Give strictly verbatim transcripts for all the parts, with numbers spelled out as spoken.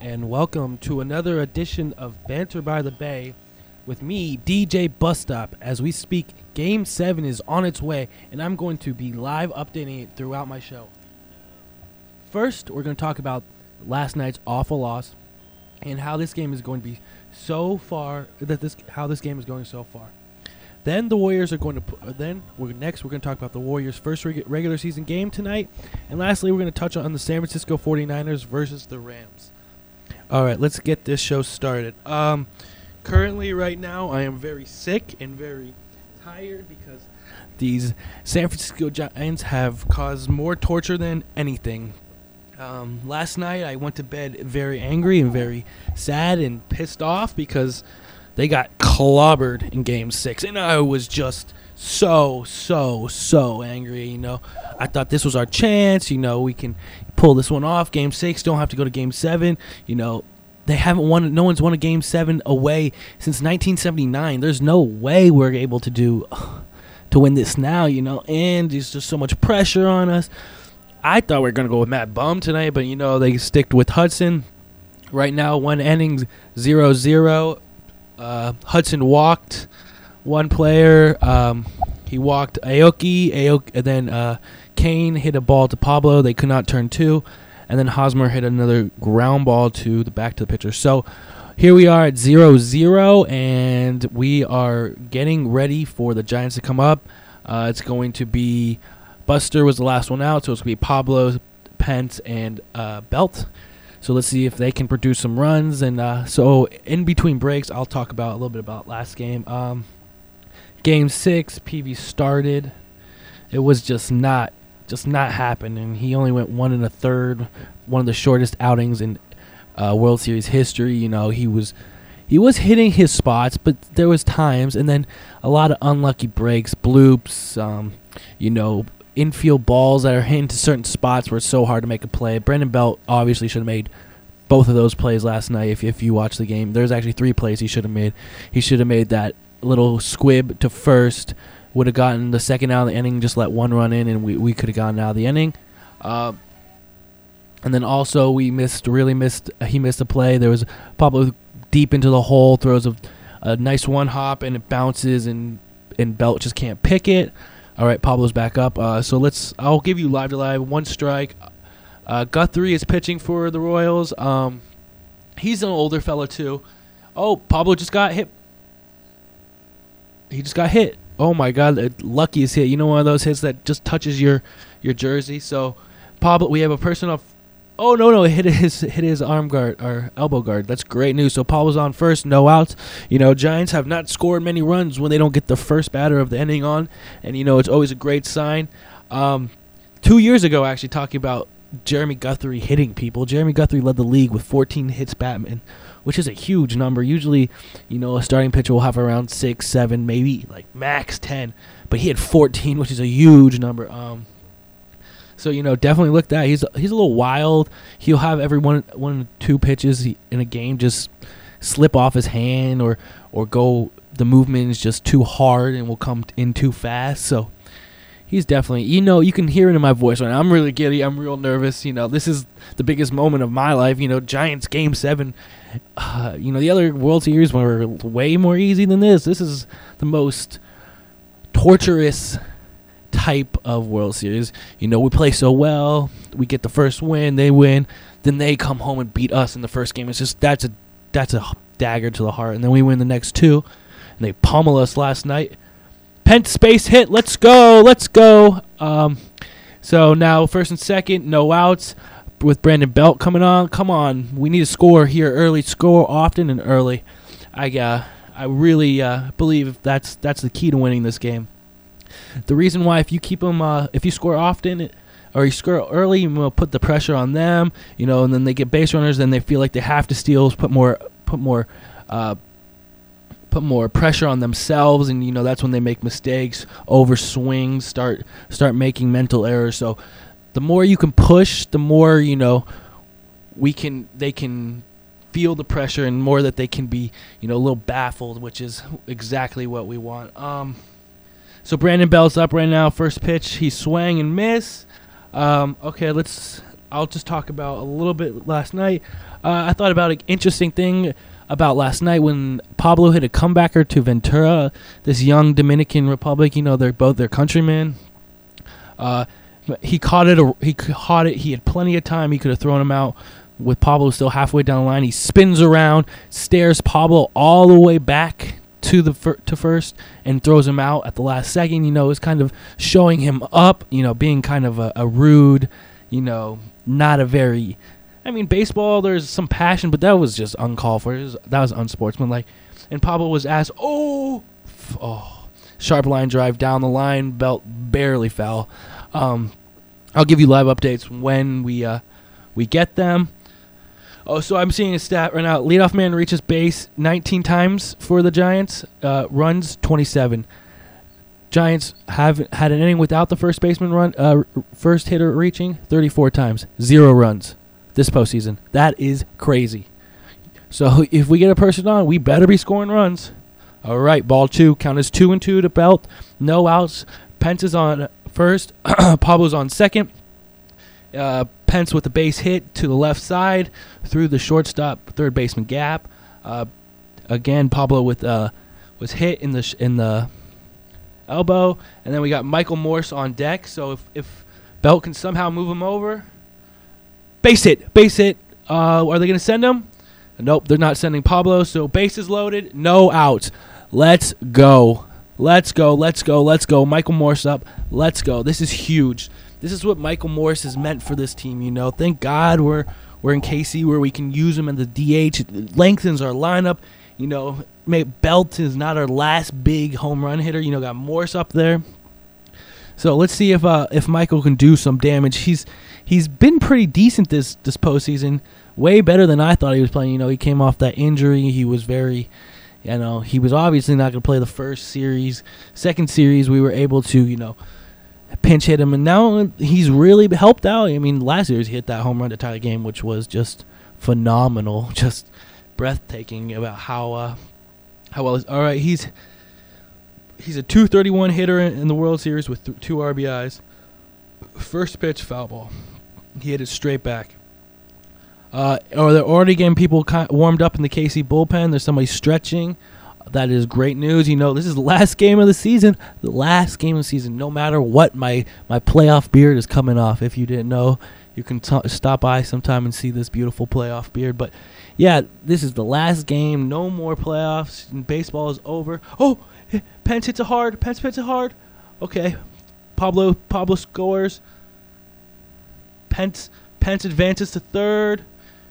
and welcome to another edition of Banter by the Bay with me, D J Bus Stop. As we speak, Game seven is on its way, and I'm going to be live updating it throughout my show. First, we're going to talk about last night's awful loss and how this game is going to be so far, that this how this game is going so far. Then the Warriors are going to. Pu- then we're next we're going to talk about the Warriors' first reg- regular season game tonight, and lastly we're going to touch on the San Francisco forty-niners versus the Rams. All right, let's get this show started. Um, currently, right now, I am very sick and very tired because these San Francisco Giants have caused more torture than anything. Um, last night, I went to bed very angry and very sad and pissed off because they got clobbered in Game six, and I was just so, so, so angry, you know. I thought this was our chance, you know, we can pull this one off. Game six, don't have to go to Game seven, you know. They haven't won, no one's won a Game seven away since nineteen seventy-nine. There's no way we're able to do, to win this now, you know, and there's just so much pressure on us. I thought we were going to go with Matt Bum tonight, but, you know, they sticked with Hudson. Right now, one inning, zero zero. Uh, Hudson walked one player. Um, he walked Aoki, Aoki, and then uh, Kane hit a ball to Pablo. They could not turn two, and then Hosmer hit another ground ball to the back to the pitcher. So here we are at zero zero, and we are getting ready for the Giants to come up. Uh, it's going to be Buster was the last one out, so it's going to be Pablo, Pence, and uh, Belt. So let's see if they can produce some runs. And uh, so in between breaks, I'll talk about a little bit about last game. Um, game six, P V started. It was just not, just not happening. He only went one and a third, one of the shortest outings in uh, World Series history. You know, he was, he was hitting his spots, but there was times, and then a lot of unlucky breaks, bloops. Um, you know. Infield balls that are hit into certain spots where it's so hard to make a play. Brandon Belt obviously should have made both of those plays last night. If if you watch the game, there's actually three plays he should have made. He should have made that little squib to first, would have gotten the second out of the inning, just let one run in, and we, we could have gotten out of the inning. Uh, and then also we missed, really missed, uh, he missed a play. There was Pablo deep into the hole, throws a, a nice one hop, and it bounces, and, and Belt just can't pick it. All right, Pablo's back up. Uh, so let's. I'll give you live to live. One strike. Uh, Guthrie is pitching for the Royals. Um, he's an older fella too. Oh, Pablo just got hit. He just got hit. Oh my God, the luckiest hit. You know, one of those hits that just touches your your jersey. So Pablo, we have a person off. Oh no no! It hit his hit his arm guard or elbow guard. That's great news. So Pablo's on first, no outs. You know, Giants have not scored many runs when they don't get the first batter of the inning on, and you know it's always a great sign. Um, two years ago, actually talking about Jeremy Guthrie hitting people. Jeremy Guthrie led the league with fourteen hits batman, which is a huge number. Usually, you know, a starting pitcher will have around six, seven, maybe like max ten, but he had fourteen, which is a huge number. Um. So, you know, definitely look that. He's he's a little wild. He'll have every one, one two pitches in a game just slip off his hand or, or go, the movement is just too hard and will come in too fast. So he's definitely, you know, you can hear it in my voice right now. I'm really giddy. I'm real nervous. You know, this is the biggest moment of my life. You know, Giants Game seven. Uh, you know, the other World Series were way more easy than this. This is the most torturous type of World Series. You know, we play so well, we get the first win, they win, then they come home and beat us in the first game. It's just that's a that's a dagger to the heart. And then we win the next two, and they pummel us last night. Pence space hit, let's go, let's go. Um, so now first and second, no outs with Brandon Belt coming on. Come on, we need to score here early, score often and early. I uh, I really uh, believe that's that's the key to winning this game. The reason why, if you keep them, uh, if you score often or you score early, you will put the pressure on them, you know, and then they get base runners, then they feel like they have to steal, put more, put more, uh, put more pressure on themselves, and you know that's when they make mistakes, over swings, start start making mental errors. So the more you can push, the more you know we can they can feel the pressure, and more that they can be you know a little baffled, which is exactly what we want. Um. So Brandon Belt's up right now. First pitch, he swang and miss. Um, okay, let's I'll just talk about a little bit last night. Uh, I thought about an interesting thing about last night when Pablo hit a comebacker to Ventura, this young Dominican Republic. You know, they're both their countrymen. Uh, he caught it. He caught it. He had plenty of time. He could have thrown him out. With Pablo still halfway down the line, he spins around, stares Pablo all the way back to the fir- to first, and throws him out at the last second. You know, it's kind of showing him up. You know, being kind of a, a rude. You know, not a very. I mean, baseball. There's some passion, but that was just uncalled for. It was, that was unsportsmanlike. And Pablo was asked, "Oh, f- oh, sharp line drive down the line. Belt barely fell." Um, I'll give you live updates when we uh, we get them. Oh, so I'm seeing a stat right now. Leadoff man reaches base nineteen times for the Giants. Uh, runs twenty-seven. Giants have had an inning without the first baseman run, uh, first hitter reaching thirty-four times. Zero runs this postseason. That is crazy. So if we get a person on, we better be scoring runs. All right, ball two. Count as two and two to Belt. No outs. Pence is on first. Pablo's on second. Uh, Pence with the base hit to the left side through the shortstop third baseman gap. Uh, again, Pablo with uh, was hit in the sh- in the elbow, and then we got Michael Morse on deck. So if if Belt can somehow move him over, base hit, base hit. Uh, are they going to send him? Nope, they're not sending Pablo. So bases loaded, no outs. Let's go, let's go, let's go, let's go. Michael Morse up. Let's go. This is huge. This is what Michael Morse is meant for this team, you know. Thank God we're we're in K C where we can use him in the D H. It lengthens our lineup. You know, Belt is not our last big home run hitter. You know, got Morse up there. So let's see if uh, if Michael can do some damage. He's he's been pretty decent this this postseason. Way better than I thought he was playing. You know, he came off that injury. He was very, you know, he was obviously not going to play the first series. Second series, we were able to, you know, pinch hit him, and now he's really helped out. I mean, last year he hit that home run to tie the game, which was just phenomenal, just breathtaking about how uh, how well. All right, he's he's a two thirty-one hitter in the World Series with th- two R B Is. First pitch, foul ball. He hit it straight back. Uh, or they're already getting people kind of warmed up in the K C bullpen. There's somebody stretching. That is great news. You know, this is the last game of the season. The last game of the season. No matter what, my, my playoff beard is coming off. If you didn't know, you can t- stop by sometime and see this beautiful playoff beard. But, yeah, this is the last game. No more playoffs. Baseball is over. Oh, Pence hits it hard. Pence hits it hard. Okay. Pablo Pablo scores. Pence Pence advances to third.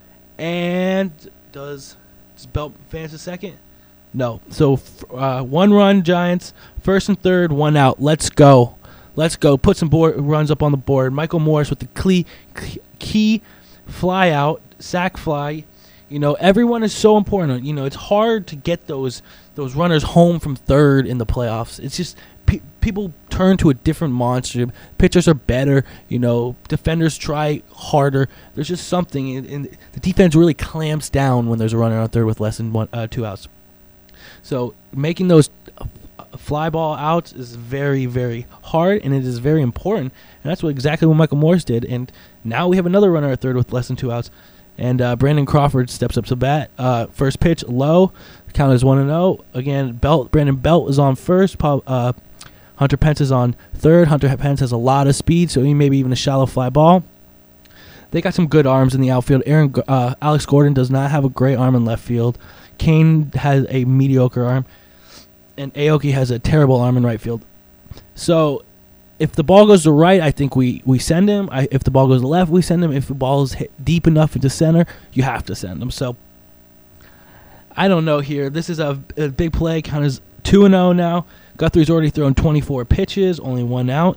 And does, does Belt advance to second? No. So uh, one run, Giants. First and third, one out. Let's go. Let's go. Put some board runs up on the board. Michael Morse with the key, key fly out, sack fly. You know, everyone is so important. You know, it's hard to get those those runners home from third in the playoffs. It's just pe- people turn to a different monster. Pitchers are better. You know, defenders try harder. There's just something, and, and the defense really clamps down when there's a runner on third with less than one, uh, two outs. So making those fly ball outs is very, very hard, and it is very important. And that's what exactly what Michael Morse did. And now we have another runner at third with less than two outs. And uh, Brandon Crawford steps up to bat. Uh, first pitch, low. The count is one and oh. Again, Belt. Brandon Belt is on first. Uh, Hunter Pence is on third. Hunter Pence has a lot of speed, so he maybe even a shallow fly ball. They got some good arms in the outfield. Aaron, uh, Alex Gordon does not have a great arm in left field. Kane has a mediocre arm, and Aoki has a terrible arm in right field. So if the ball goes to right, I think we, we send him. I, if the ball goes to left, we send him. If the ball is hit deep enough into center, you have to send him. So I don't know here. This is a, a big play. Count is two and oh now. Guthrie's already thrown twenty-four pitches, only one out.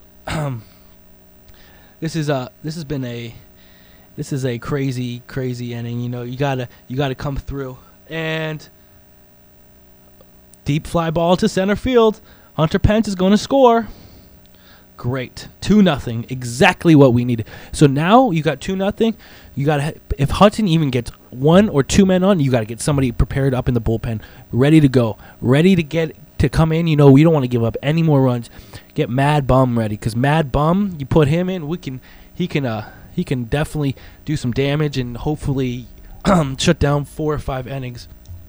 this is a this has been a this is a crazy crazy inning. You know, you gotta you gotta come through. And deep fly ball to center field. Hunter Pence is going to score. Great. two nothing. Exactly what we needed. So now you got two nothing. You got to, if Hudson even gets one or two men on, you got to get somebody prepared up in the bullpen, ready to go, ready to get to come in. You know, we don't want to give up any more runs. Get Mad Bum ready, because Mad Bum, you put him in, we can he can uh he can definitely do some damage and hopefully shut down four or five innings.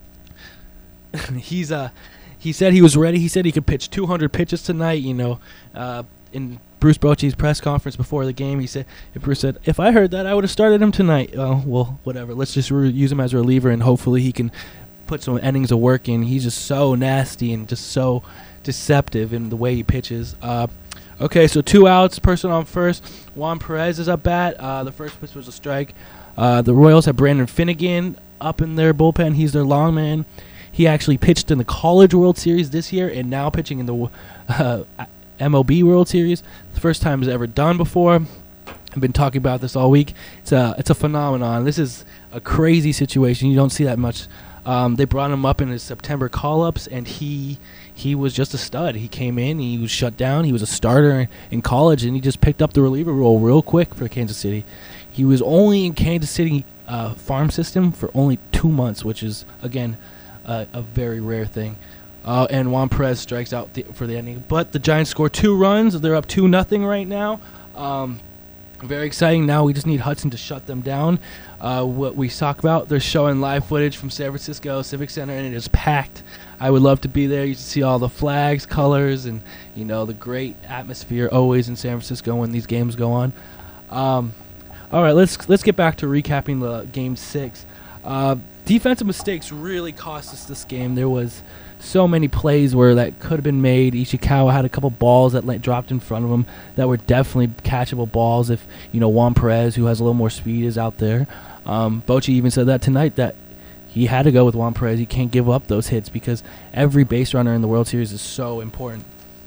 He's uh he said he was ready. He said he could pitch two hundred pitches tonight. You know, uh, in Bruce Bochy's press conference before the game, he said, if Bruce said, if I heard that, I would have started him tonight. Oh, well, whatever. Let's just re- use him as a reliever, and hopefully he can put some innings of work in. He's just so nasty and just so deceptive in the way he pitches. Uh, okay, so two outs, person on first. Juan Perez is up bat. Uh, the first pitch was a strike. Uh, the Royals have Brandon Finnegan up in their bullpen. He's their long man. He actually pitched in the College World Series this year and now pitching in the uh, M L B World Series. The first time it's ever done before. I've been talking about this all week. It's a, it's a phenomenon. This is a crazy situation. You don't see that much. Um, they brought him up in his September call-ups, and he he was just a stud. He came in, he was shut down. He was a starter in college, and he just picked up the reliever role real quick for Kansas City. He was only in Kansas City uh, farm system for only two months, which is, again, uh, a very rare thing. Uh, and Juan Perez strikes out the, for the ending. But the Giants score two runs. They're up two nothing right now. Um, very exciting. Now we just need Hudson to shut them down. Uh, what we talk about, they're showing live footage from San Francisco Civic Center, and it is packed. I would love to be there. You can see all the flags, colors, and you know the great atmosphere always in San Francisco when these games go on. Um, all right, let's let's get back to recapping the game six. Uh, defensive mistakes really cost us this game. There was so many plays where that could have been made. Ishikawa had a couple balls that like, dropped in front of him that were definitely catchable balls if, you know, Juan Perez, who has a little more speed, is out there. Um, Bochy even said that tonight, that he had to go with Juan Perez. He can't give up those hits because every base runner in the World Series is so important.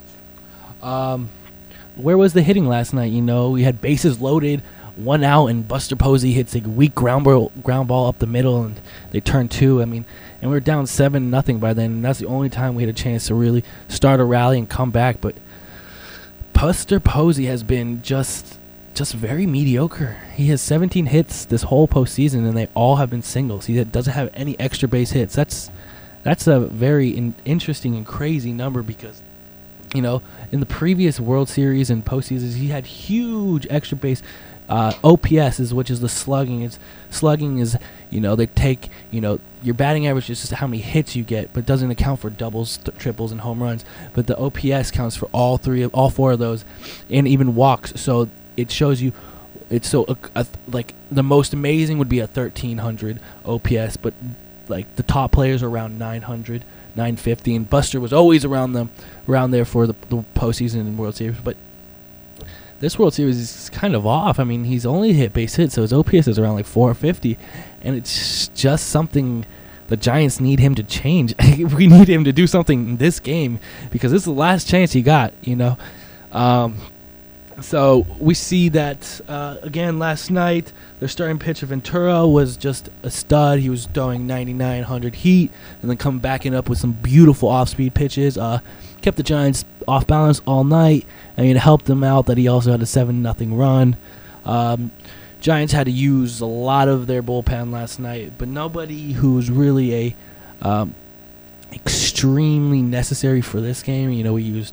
Um, where was the hitting last night? You know, we had bases loaded, one out, and Buster Posey hits a weak ground ball, ground ball up the middle, and they turned two. I mean, and we were down seven nothing by then, and that's the only time we had a chance to really start a rally and come back. But Buster Posey has been just just very mediocre. He has seventeen hits this whole postseason, and they all have been singles. He doesn't have any extra base hits. That's that's a very in, interesting and crazy number because, you know, in the previous World Series and postseasons, he had huge extra base. Uh, O P S is, which is the slugging. It's slugging is, you know, they take, you know, your batting average is just how many hits you get, but doesn't account for doubles, th- triples, and home runs. But the O P S counts for all three of all four of those, and even walks. So it shows you, it's so a, a, like the most amazing would be a thirteen hundred O P S, but like the top players are around nine hundred, nine fifty, and Buster was always around them, around there for the, the postseason and World Series, but. This World Series is kind of off. I mean, he's only hit base hits, so his O P S is around like four fifty, and it's just something the Giants need him to change. We need him to do something in this game because this is the last chance he got, you know. Um, so we see that, uh, again, last night, their starting pitcher Ventura was just a stud. He was throwing ninety-nine hundred heat and then coming back in up with some beautiful off-speed pitches. Uh, kept the Giants off balance all night. I mean, it helped them out that he also had a seven nothing run. Um, Giants had to use a lot of their bullpen last night, but nobody who's really a um, extremely necessary for this game. You know, we used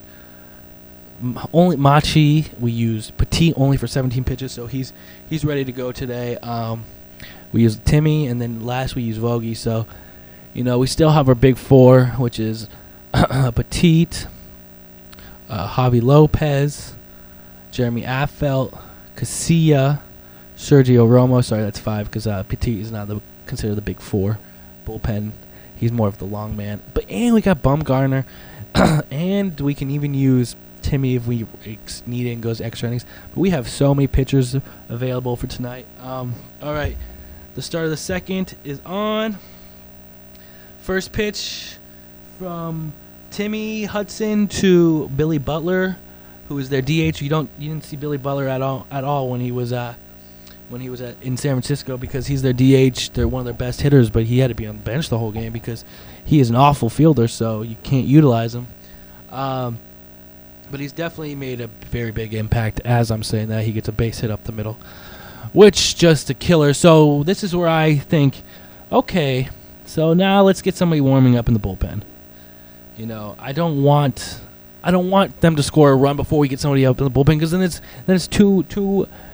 only Machi. We used Petit only for seventeen pitches, so he's he's ready to go today. Um, we used Timmy, and then last we used Vogie. So, you know, we still have our big four, which is Petit, uh, Javi Lopez, Jeremy Affeldt, Casilla, Sergio Romo. Sorry, that's five because uh, Petit is not the, considered the big four bullpen. He's more of the long man. But and we got Bumgarner, and we can even use Timmy if we ex- need it and goes extra innings. But we have so many pitchers available for tonight. Um, all right, the start of the second is on. First pitch from Timmy Hudson to Billy Butler, who is their D H. You don't you didn't see Billy Butler at all at all when he was uh when he was at, in San Francisco because he's their D H. They're one of their best hitters, but he had to be on the bench the whole game because he is an awful fielder, so you can't utilize him. Um, but he's definitely made a very big impact. As I'm saying that, he gets a base hit up the middle, which just a killer. So this is where I think, okay, so now let's get somebody warming up in the bullpen. You know, I don't want, I don't want them to score a run before we get somebody up in the bullpen because then it's then it's too too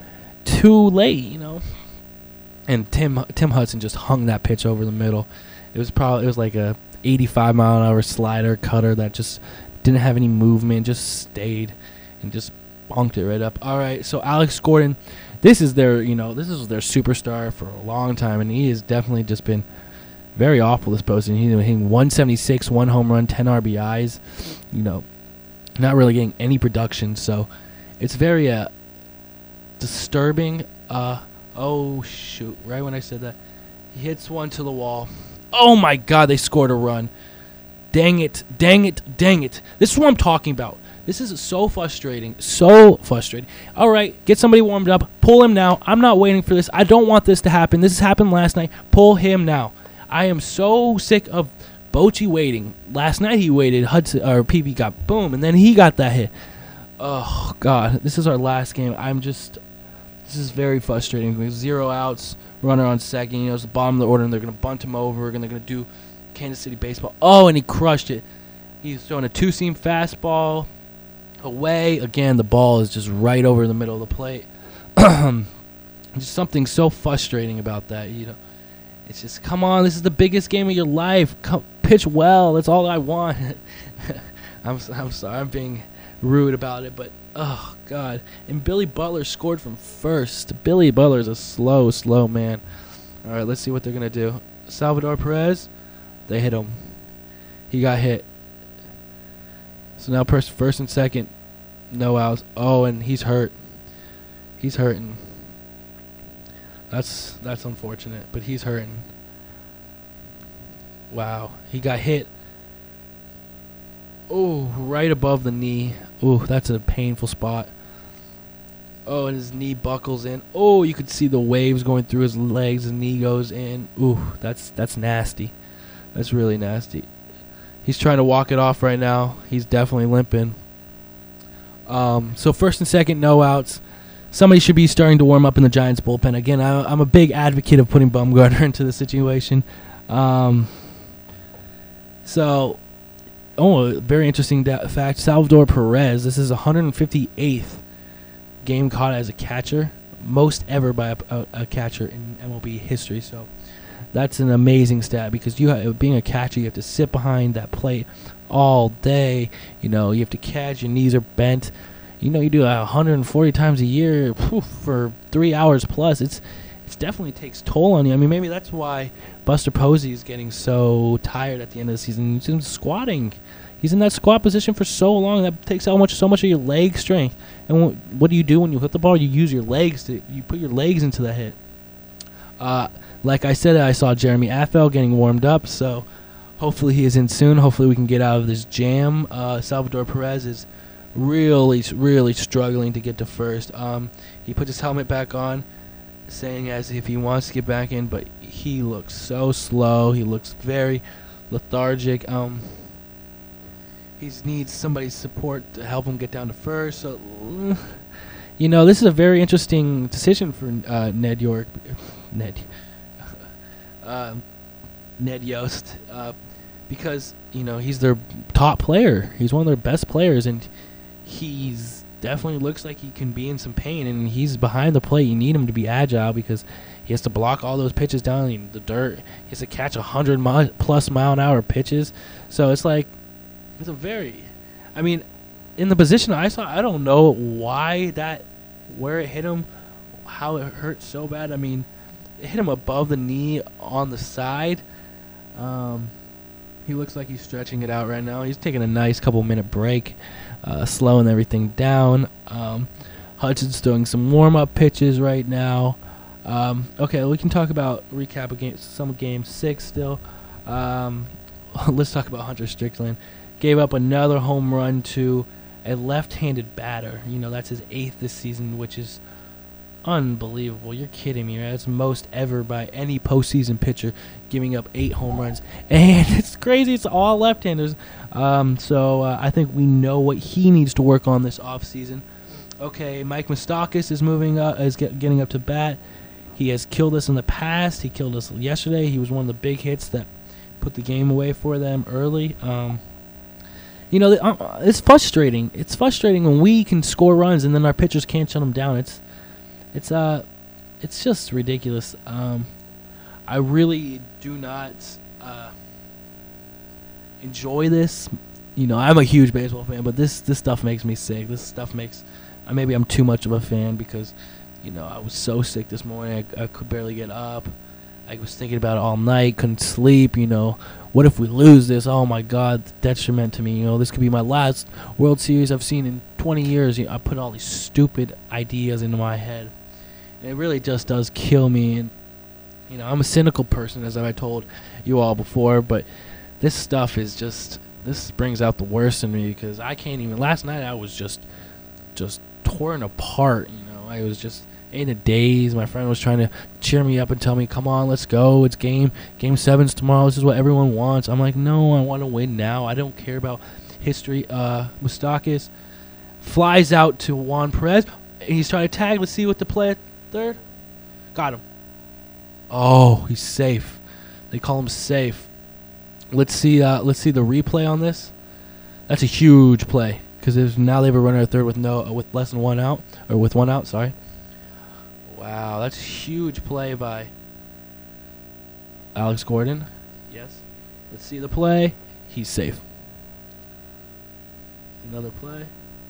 too late, you know. And Tim Tim Hudson just hung that pitch over the middle. It was probably it was like a eighty-five mile an hour slider cutter that just didn't have any movement, just stayed and just bunked it right up. All right, so Alex Gordon, this is their you know this is their superstar for a long time, and he has definitely just been very awful this postseason. He's hitting one seventy-six, one home run, ten R B Is. You know, not really getting any production, so it's very uh, disturbing. Uh, oh shoot! Right when I said that, he hits one to the wall. Oh my God! They scored a run. Dang it! Dang it! Dang it! This is what I'm talking about. This is so frustrating. So frustrating. All right, get somebody warmed up. Pull him now. I'm not waiting for this. I don't want this to happen. This has happened last night. Pull him now. I am so sick of Bochy waiting. Last night he waited. Hudson or P V got boom, and then he got that hit. Oh God, this is our last game. I'm just. This is very frustrating. We have zero outs, runner on second. You know, it's the bottom of the order, and they're gonna bunt him over. And they're gonna do Kansas City baseball. Oh, and he crushed it. He's throwing a two-seam fastball away. Again, the ball is just right over the middle of the plate. Just something so frustrating about that. You know. It's just, come on, this is the biggest game of your life. Come, pitch well. That's all I want. I'm I'm sorry. I'm being rude about it, but, oh, God. And Billy Butler scored from first. Billy Butler's a slow, slow man. All right, let's see what they're going to do. Salvador Perez, they hit him. He got hit. So now first, first and second, no outs. Oh, and he's hurt. He's hurting. That's that's unfortunate, but he's hurting. Wow, he got hit. Oh, right above the knee. Oh, that's a painful spot. Oh, and his knee buckles in. Oh, you could see the waves going through his legs. His knee goes in. Ooh, that's that's nasty. That's really nasty. He's trying to walk it off right now. He's definitely limping. Um, so first and second, no outs. Somebody should be starting to warm up in the Giants bullpen. Again, I, I'm a big advocate of putting Bumgarner into the situation. Um, so, oh, very interesting da- fact. Salvador Perez, this is one hundred fifty-eighth game caught as a catcher. Most ever by a, a, a catcher in M L B history. So that's an amazing stat because you have, being a catcher, you have to sit behind that plate all day. You know, you have to catch. Your knees are bent. You know, you do one hundred forty times a year whew, for three hours plus. It's it's definitely takes toll on you. I mean, maybe that's why Buster Posey is getting so tired at the end of the season. He's in squatting. He's in that squat position for so long. That takes so much so much of your leg strength. And wh- what do you do when you hit the ball? You use your legs to you put your legs into the hit. Uh, like I said, I saw Jeremy Affel getting warmed up, so hopefully he is in soon. Hopefully we can get out of this jam. Uh, Salvador Perez is really, really struggling to get to first. Um, he put his helmet back on, saying as if he wants to get back in, but he looks so slow. He looks very lethargic. Um, he needs somebody's support to help him get down to first. So, you know, this is a very interesting decision for uh, Ned York, Ned, uh, Ned Yost, uh, because you know he's their top player. He's one of their best players, and he's definitely looks like he can be in some pain, and he's behind the plate. You need him to be agile because he has to block all those pitches down in the dirt. He has to catch one hundred mi- plus mile an hour pitches. So it's like, it's a very, I mean, in the position I saw, I don't know why that, where it hit him, how it hurt so bad. I mean, it hit him above the knee on the side. Um, he looks like he's stretching it out right now. He's taking a nice couple minute break. Uh, slowing everything down. Um, Hudson's doing some warm-up pitches right now. Um, okay, we can talk about recap of game, some game six still. Um, let's talk about Hunter Strickland. Gave up another home run to a left-handed batter. You know, that's his eighth this season, which is unbelievable. You're kidding me, right? That's most ever by any postseason pitcher, giving up eight home runs. And it's crazy. It's all left-handers. Um, so uh, I think we know what he needs to work on this offseason. Okay, Mike Moustakas is moving up, is get, getting up to bat. He has killed us in the past. He killed us yesterday. He was one of the big hits that put the game away for them early. Um, you know, uh, it's frustrating. It's frustrating when we can score runs and then our pitchers can't shut them down. It's It's uh, it's just ridiculous. Um, I really do not uh, enjoy this. You know, I'm a huge baseball fan, but this this stuff makes me sick. This stuff makes uh, maybe I'm too much of a fan because, you know, I was so sick this morning. I, I could barely get up. I was thinking about it all night. Couldn't sleep. You know, what if we lose this? Oh my God, the detriment to me. You know, this could be my last World Series I've seen in twenty years. You know, I put all these stupid ideas into my head. And it really just does kill me. And you know, I'm a cynical person, as I told you all before, but this stuff is just. This brings out the worst in me because I can't even. Last night I was just, just torn apart. You know, I was just in a daze. My friend was trying to cheer me up and tell me, "Come on, let's go. It's game game seven's tomorrow. This is what everyone wants." I'm like, "No, I want to win now. I don't care about history." Uh, Moustakas flies out to Juan Perez, and he's trying to tag. Let's see what the play at third. Got him. Oh, he's safe. They call him safe. Let's see. Uh, let's see the replay on this. That's a huge play because now they have a runner at third with no, uh, with less than one out, or with one out. Sorry. Wow, that's a huge play by Alex Gordon. Yes. Let's see the play. He's safe. Another play.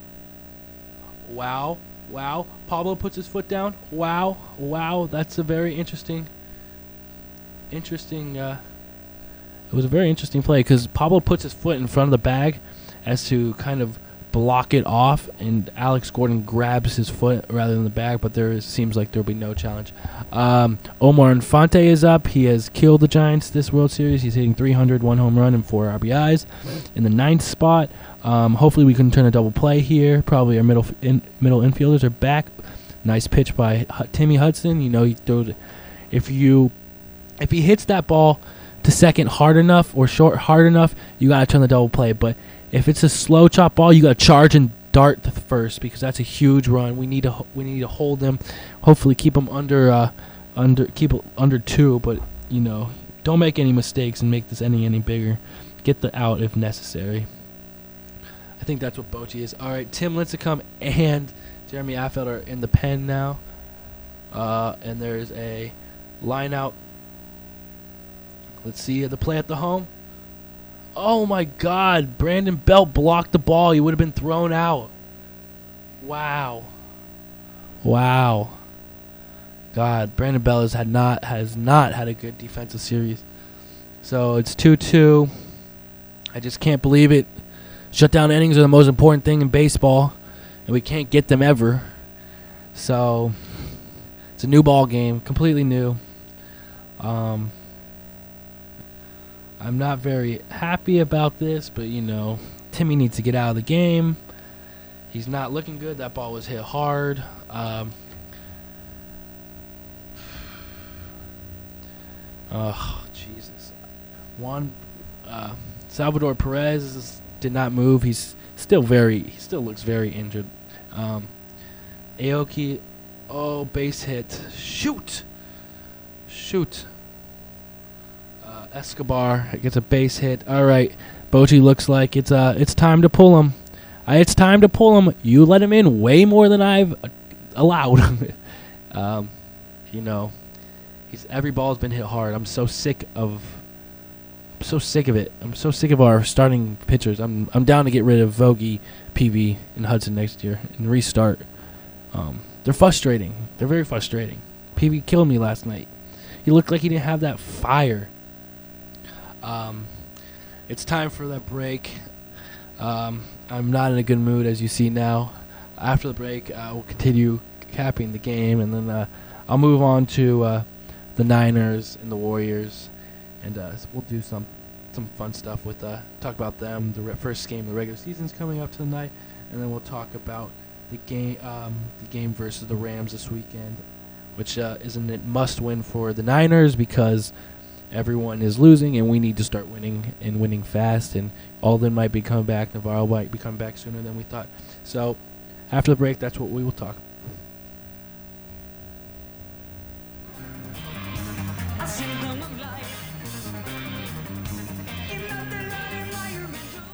Wow, wow. Pablo puts his foot down. Wow, wow. That's a very interesting, interesting. Uh, It was a very interesting play because Pablo puts his foot in front of the bag as to kind of block it off, and Alex Gordon grabs his foot rather than the bag, but there is, seems like there will be no challenge. Um, Omar Infante is up. He has killed the Giants this World Series. He's hitting three hundred, one home run, and four R B Is in the ninth spot. Um, hopefully we can turn a double play here. Probably our middle in, middle infielders are back. Nice pitch by H- Timmy Hudson. You know, he throws, if you if he hits that ball to second hard enough or short hard enough, you got to turn the double play. But if it's a slow chop ball, you got to charge and dart to first because that's a huge run. We need to we need to hold them, hopefully keep them under uh, under keep it under two. But you know, don't make any mistakes and make this any any bigger. Get the out if necessary. I think that's what Bochy is. All right, Tim Lincecum and Jeremy Affeldt are in the pen now, uh, and there's a line out. Let's see the play at the home. Oh, my God. Brandon Belt blocked the ball. He would have been thrown out. Wow. Wow. God, Brandon Belt has, had not, has not had a good defensive series. So it's two two. I just can't believe it. Shutdown innings are the most important thing in baseball, and we can't get them ever. So it's a new ball game, completely new. Um... I'm not very happy about this, but, you know, Timmy needs to get out of the game. He's not looking good. That ball was hit hard. Um, oh, Jesus. Juan, uh, Salvador Perez is, did not move. He's still very, he still looks very injured. Um, Aoki, oh, base hit. Shoot. Shoot. Escobar gets a base hit. All right, Bochy looks like it's uh it's time to pull him. Uh, it's time to pull him. You let him in way more than I've uh, allowed. um, you know, he's every ball's been hit hard. I'm so sick of. I'm so sick of it. I'm so sick of our starting pitchers. I'm I'm down to get rid of Vogie, P V, and Hudson next year and restart. Um, they're frustrating. They're very frustrating. P V killed me last night. He looked like he didn't have that fire. Um, it's time for that break. Um, I'm not in a good mood, as you see now. After the break, uh, we'll continue capping the game, and then uh, I'll move on to uh, the Niners and the Warriors, and uh, we'll do some some fun stuff with uh, talk about them. The re- first game of the regular season's coming up tonight, and then we'll talk about the game um, the game versus the Rams this weekend, which uh, is a must-win for the Niners because everyone is losing, and we need to start winning and winning fast. And Alden might be coming back. Navarro might be coming back sooner than we thought. So after the break, that's what we will talk.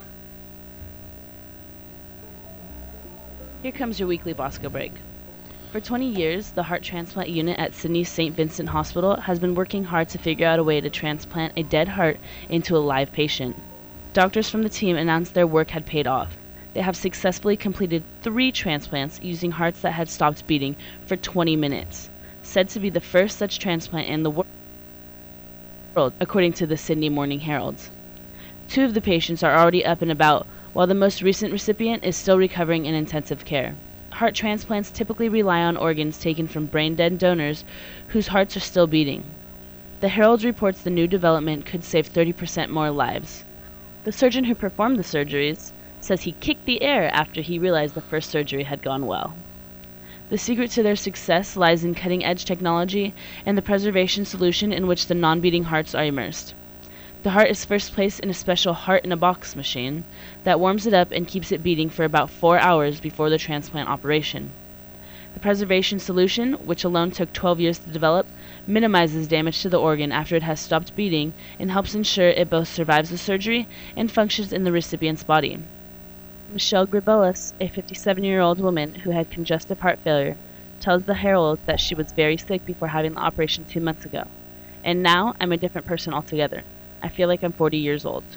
Here comes your weekly Bosco break. For twenty years, the heart transplant unit at Sydney's Saint Vincent Hospital has been working hard to figure out a way to transplant a dead heart into a live patient. Doctors from the team announced their work had paid off. They have successfully completed three transplants using hearts that had stopped beating for twenty minutes, said to be the first such transplant in the world, according to the Sydney Morning Herald. Two of the patients are already up and about, while the most recent recipient is still recovering in intensive care. Heart transplants typically rely on organs taken from brain-dead donors whose hearts are still beating. The Herald reports the new development could save thirty percent more lives. The surgeon who performed the surgeries says he kicked the air after he realized the first surgery had gone well. The secret to their success lies in cutting-edge technology and the preservation solution in which the non-beating hearts are immersed. The heart is first placed in a special heart-in-a-box machine that warms it up and keeps it beating for about four hours before the transplant operation. The preservation solution, which alone took twelve years to develop, minimizes damage to the organ after it has stopped beating and helps ensure it both survives the surgery and functions in the recipient's body. Michelle Gribelis, a fifty-seven-year-old woman who had congestive heart failure, tells the Herald that she was very sick before having the operation two months ago. And now I'm a different person altogether. I feel like I'm forty years old.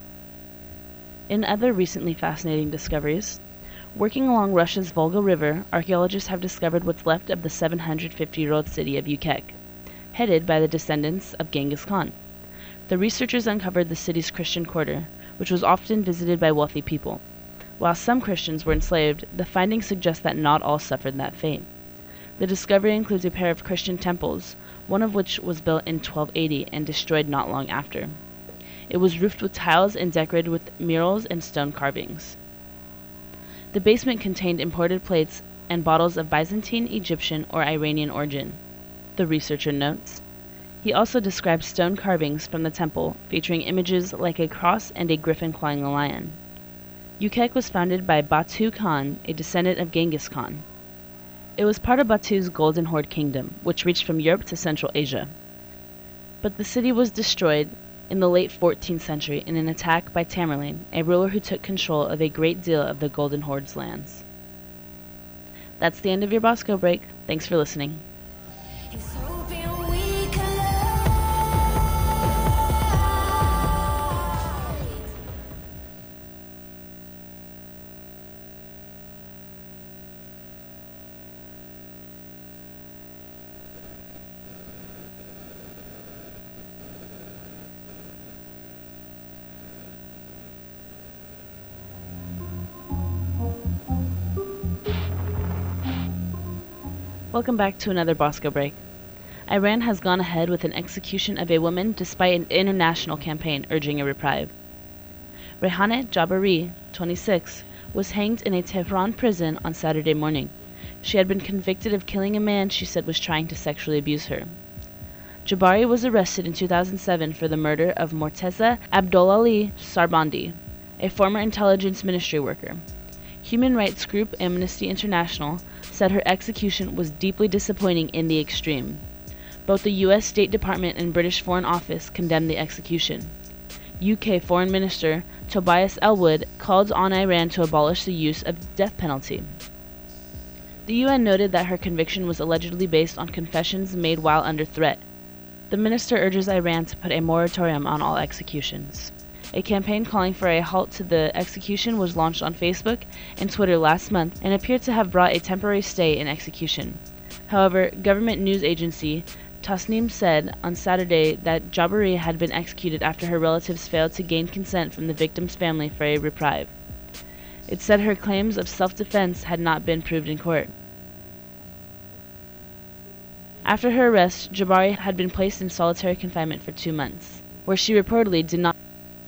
In other recently fascinating discoveries, working along Russia's Volga River, archaeologists have discovered what's left of the seven hundred fifty-year-old city of Yukek, headed by the descendants of Genghis Khan. The researchers uncovered the city's Christian quarter, which was often visited by wealthy people. While some Christians were enslaved, the findings suggest that not all suffered that fate. The discovery includes a pair of Christian temples, one of which was built in twelve eighty and destroyed not long after. It was roofed with tiles and decorated with murals and stone carvings. The basement contained imported plates and bottles of Byzantine, Egyptian, or Iranian origin, the researcher notes. He also describes stone carvings from the temple, featuring images like a cross and a griffin clawing a lion. Yukek was founded by Batu Khan, a descendant of Genghis Khan. It was part of Batu's Golden Horde Kingdom, which reached from Europe to Central Asia. But the city was destroyed in the late fourteenth century in an attack by Tamerlane, a ruler who took control of a great deal of the Golden Horde's lands. That's the end of your Bosco break. Thanks for listening. Welcome back to another Bosco break. Iran has gone ahead with an execution of a woman despite an international campaign urging a reprieve. Rehaneh Jabari, twenty-six, was hanged in a Tehran prison on Saturday morning. She had been convicted of killing a man she said was trying to sexually abuse her. Jabari was arrested in two thousand seven for the murder of Morteza Abdolali Sarbandi, a former intelligence ministry worker. Human rights group Amnesty International said her execution was deeply disappointing in the extreme. Both the U S State Department and British Foreign Office condemned the execution. U K Foreign Minister Tobias Ellwood called on Iran to abolish the use of the death penalty. The U N noted that her conviction was allegedly based on confessions made while under threat. The minister urges Iran to put a moratorium on all executions. A campaign calling for a halt to the execution was launched on Facebook and Twitter last month and appeared to have brought a temporary stay in execution. However, government news agency Tasnim said on Saturday that Jabari had been executed after her relatives failed to gain consent from the victim's family for a reprieve. It said her claims of self-defense had not been proved in court. After her arrest, Jabari had been placed in solitary confinement for two months, where she reportedly did not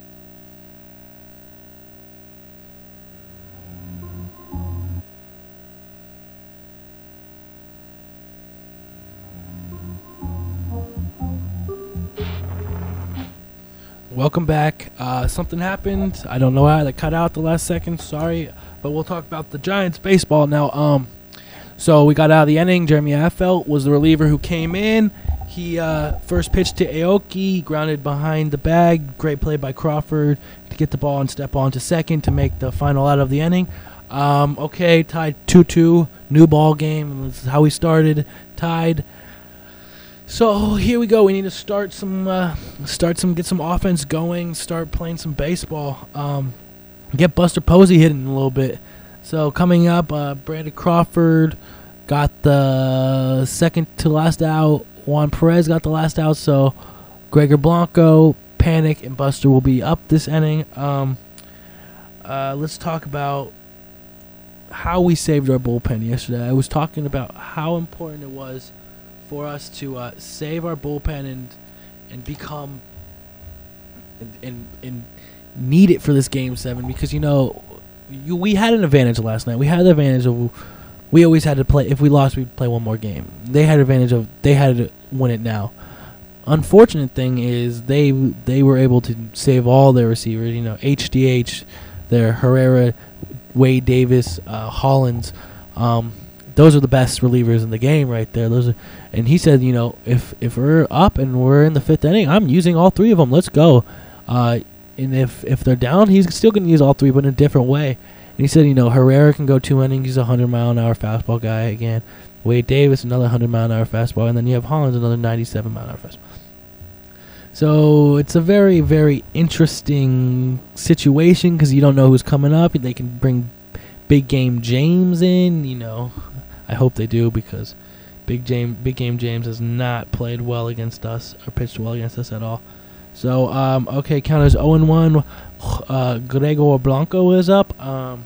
Welcome back. Uh, something happened. I don't know why that cut out the last second. Sorry, but we'll talk about the Giants baseball now. Um, so we got out of the inning. Jeremy Affeldt was the reliever who came in. He uh, first pitched to Aoki, grounded behind the bag. Great play by Crawford to get the ball and step on to second to make the final out of the inning. Um, okay, tied two two. new ball game. This is how we started, tied. So here we go. We need to start some, uh, start some, get some offense going. Start playing some baseball. Um, get Buster Posey hitting a little bit. So coming up, uh, Brandon Crawford got the second to last out. Juan Perez got the last out. So Gregor Blanco, Panic, and Buster will be up this inning. Um, uh, let's talk about how we saved our bullpen yesterday. I was talking about how important it was for us to uh, save our bullpen and and become and, and and need it for this game seven, because you know you, we had an advantage last night. We had the advantage of we always had to play. If we lost, we'd play one more game. They had advantage of they had to win it now. Unfortunate thing is they they were able to save all their receivers. You know, H D H, their Herrera, Wade Davis, uh, Hollins. Um, those are the best relievers in the game right there. Those are, and he said, you know, if if we're up and we're in the fifth inning, I'm using all three of them. Let's go. Uh, and if if they're down, he's still going to use all three, but in a different way. And he said, you know, Herrera can go two innings. He's a hundred mile an hour fastball guy again. Wade Davis, another hundred mile an hour fastball, and then you have Hollins, another ninety-seven mile an hour fastball. So it's a very, very interesting situation because you don't know who's coming up. They can bring Big Game James in, you know. I hope they do, because Big Game, Big Game James has not played well against us or pitched well against us at all. So, um, okay, counters oh and one. Uh, Gregor Blanco is up. Um,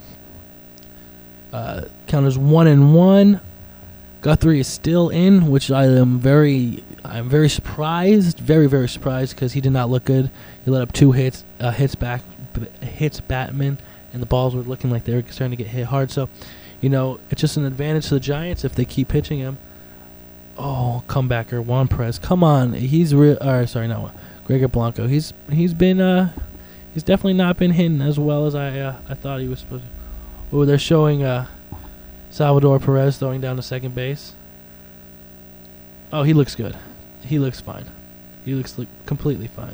uh, counters one and one. Guthrie is still in, which I am very, I'm very surprised, very very surprised, because he did not look good. He let up two hits, uh, hits back, hits Batman, and the balls were looking like they were starting to get hit hard. So, you know, it's just an advantage to the Giants if they keep pitching him. Oh, comebacker Juan Perez, come on, he's real. Or sorry, not Juan. Gregor Blanco. He's he's been uh, he's definitely not been hitting as well as I uh, I thought he was supposed to. Oh, they're showing uh. Salvador Perez throwing down to second base. Oh, he looks good. He looks fine. He looks li- completely fine.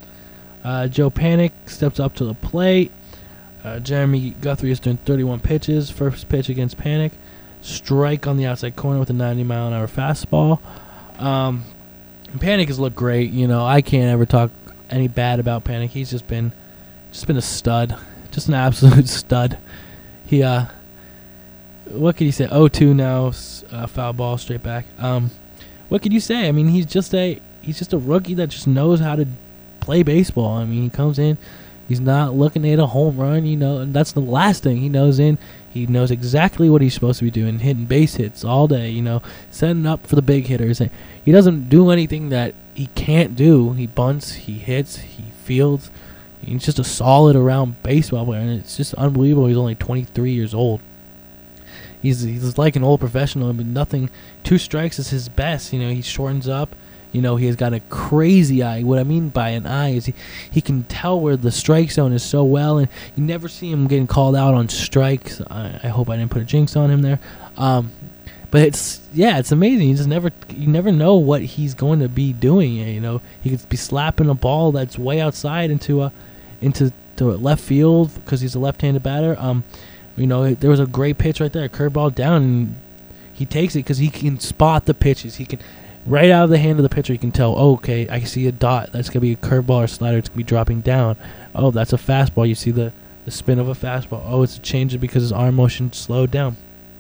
Uh, Joe Panic steps up to the plate. Uh, Jeremy Guthrie is doing thirty-one pitches. First pitch against Panic. Strike on the outside corner with a ninety mile an hour fastball. Um, Panic has looked great. You know, I can't ever talk any bad about Panic. He's just been, just been a stud. Just an absolute stud. He uh. What could you say? oh two now, uh, foul ball straight back. Um, what could you say? I mean, he's just a he's just a rookie that just knows how to play baseball. I mean, he comes in, he's not looking at a home run, you know, and that's the last thing he knows. In he knows exactly what he's supposed to be doing, hitting base hits all day, you know, setting up for the big hitters. He doesn't do anything that he can't do. He bunts, he hits, he fields. He's just a solid around baseball player, and it's just unbelievable. He's only twenty-three years old. He's he's like an old professional, but nothing. Two strikes is his best. You know, he shortens up. You know, he has got a crazy eye. What I mean by an eye is he, he can tell where the strike zone is so well, and you never see him getting called out on strikes. I, I hope I didn't put a jinx on him there. Um, but it's yeah, it's amazing. You just never you never know what he's going to be doing. You know, he could be slapping a ball that's way outside into a into to left field because he's a left-handed batter. Um. You know, there was a great pitch right there, a curveball down, and he takes it because he can spot the pitches. He can, right out of the hand of the pitcher, he can tell, oh, okay, I see a dot. That's going to be a curveball or slider. It's going to be dropping down. Oh, that's a fastball. You see the, the spin of a fastball. Oh, it's a change because his arm motion slowed down.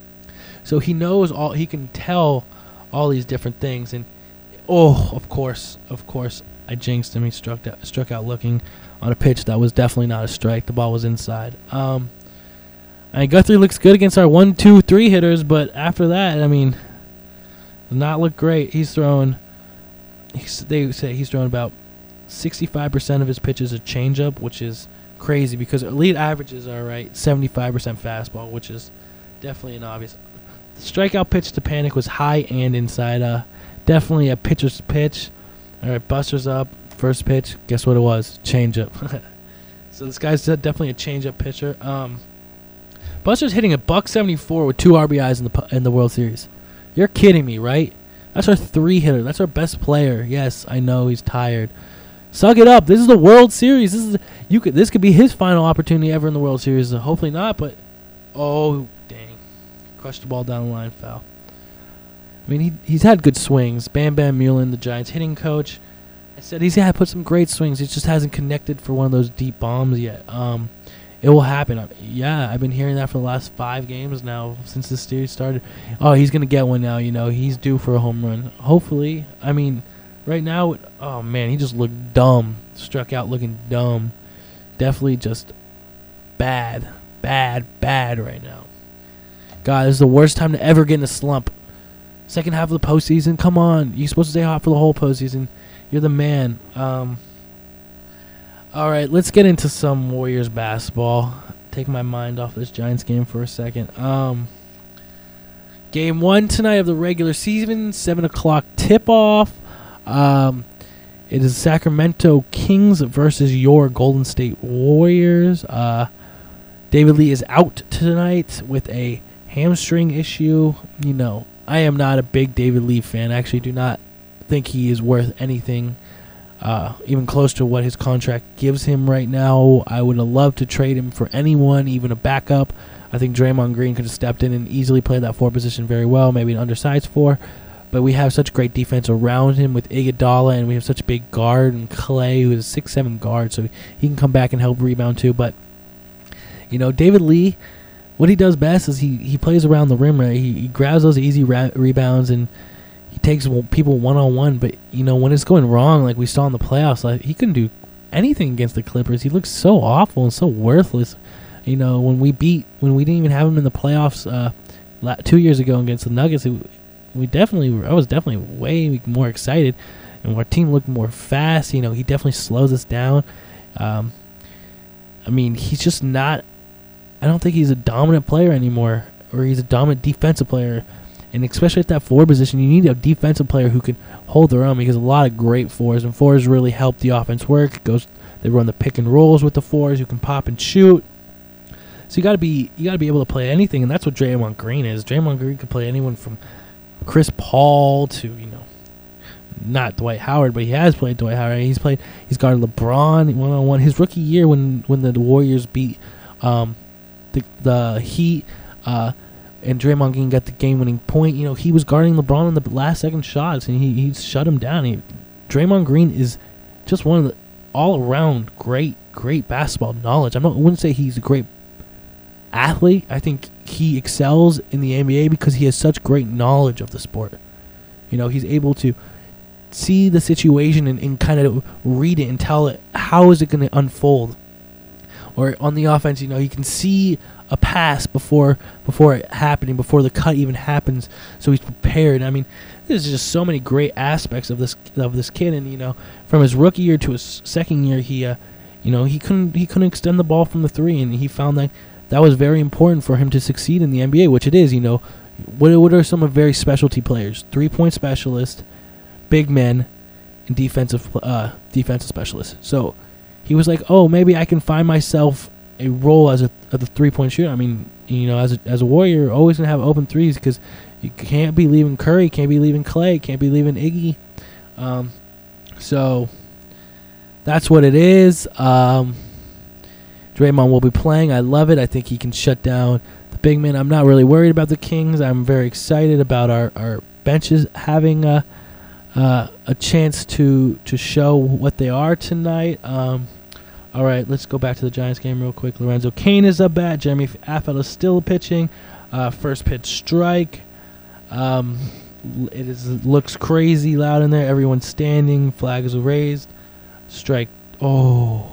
So he knows all, he can tell all these different things. And, oh, of course, of course, I jinxed him. He struck out, struck out looking on a pitch that was definitely not a strike. The ball was inside. Um... And Guthrie looks good against our one, two, three hitters, but after that, I mean, does not look great. He's throwing, he's, they say he's throwing about sixty-five percent of his pitches a changeup, which is crazy because elite averages are right seventy-five percent fastball, which is definitely an obvious. The strikeout pitch to Panic was high and inside. Uh, definitely a pitcher's pitch. All right, Buster's up. First pitch. Guess what it was? Changeup. So this guy's definitely a changeup pitcher. Um. Buster's hitting a buck seventy-four with two R B Is in the in the World Series. You're kidding me, right? That's our three hitter. That's our best player. Yes, I know he's tired. Suck it up. This is the World Series. This is you could. This could be his final opportunity ever in the World Series. Hopefully not, but oh dang, crushed the ball down the line, foul. I mean, he he's had good swings. Bam Bam Mullen, the Giants hitting coach, I said he's had put some great swings. He just hasn't connected for one of those deep bombs yet. Um, it will happen. I, yeah, I've been hearing that for the last five games now since this series started. Oh, he's gonna get one now. You know, he's due for a home run. Hopefully. I mean, right now, oh man, he just looked dumb. Struck out looking dumb. Definitely just bad, bad, bad right now. God, this is the worst time to ever get in a slump. Second half of the postseason, come on. You're supposed to stay hot for the whole postseason. You're the man. Um, all right, let's get into some Warriors basketball. Take my mind off this Giants game for a second. Um, game one tonight of the regular season, seven o'clock tip-off. Um, it is Sacramento Kings versus your Golden State Warriors. Uh, David Lee is out tonight with a hamstring issue. You know, I am not a big David Lee fan. I actually do not think he is worth anything, uh, even close to what his contract gives him right now. I would have loved to trade him for anyone, even a backup. I think Draymond Green could have stepped in and easily played that four position very well, maybe an undersized four. But we have such great defense around him with Iguodala, and we have such a big guard and Clay, who is a six seven guard, so he can come back and help rebound too. But, you know, David Lee, what he does best is he, he plays around the rim, right? He, he grabs those easy ra- rebounds and he takes people one-on-one. But, you know, when it's going wrong, like we saw in the playoffs, like, he couldn't do anything against the Clippers. He looks so awful and so worthless. You know, when we beat, when we didn't even have him in the playoffs uh, two years ago against the Nuggets, it, we definitely, I was definitely way more excited. And our team looked more fast. You know, he definitely slows us down. Um, I mean, he's just not, I don't think he's a dominant player anymore, or he's a dominant defensive player. And especially at that four position, you need a defensive player who can hold their own, because a lot of great fours, and fours really help the offense work. It goes, they run the pick and rolls with the fours, who can pop and shoot. So you got to be you got to be able to play anything, and that's what Draymond Green is. Draymond Green can play anyone from Chris Paul to, you know, not Dwight Howard, but he has played Dwight Howard. He's played, he's guarded LeBron one on one. His rookie year, when when the Warriors beat um, the the Heat, uh, and Draymond Green got the game-winning point, you know, he was guarding LeBron on the last-second shots, and he he shut him down. He, Draymond Green is just one of the all-around great great basketball knowledge. I'm not, I wouldn't say he's a great athlete. I think he excels in the N B A because he has such great knowledge of the sport. You know, he's able to see the situation and, and kind of read it and tell it, how is it going to unfold. Or on the offense, you know, he can see a pass before before it happening, before the cut even happens, so he's prepared. I mean, there's just so many great aspects of this of this kid, and you know, from his rookie year to his second year, he, uh, you know, he couldn't he couldn't extend the ball from the three, and he found that that was very important for him to succeed in the N B A, which it is. You know, what what are some of very specialty players? Three point specialist, big men, and defensive uh, defensive specialists. So he was like, oh, maybe I can find myself a role as a as a three point shooter. I mean, you know, as a as a Warrior, you're always gonna have open threes because you can't be leaving Curry, can't be leaving Clay, can't be leaving Iggy. Um, so that's what it is. Um, Draymond will be playing. I love it. I think he can shut down the big man. I'm not really worried about the Kings. I'm very excited about our, our benches having a, uh, a chance to to show what they are tonight. Um, all right, let's go back to the Giants game real quick. Lorenzo Cain is up bat. Jeremy Affel is still pitching. Uh, first pitch strike. Um, it is looks crazy loud in there. Everyone's standing. Flag is raised. Strike. Oh.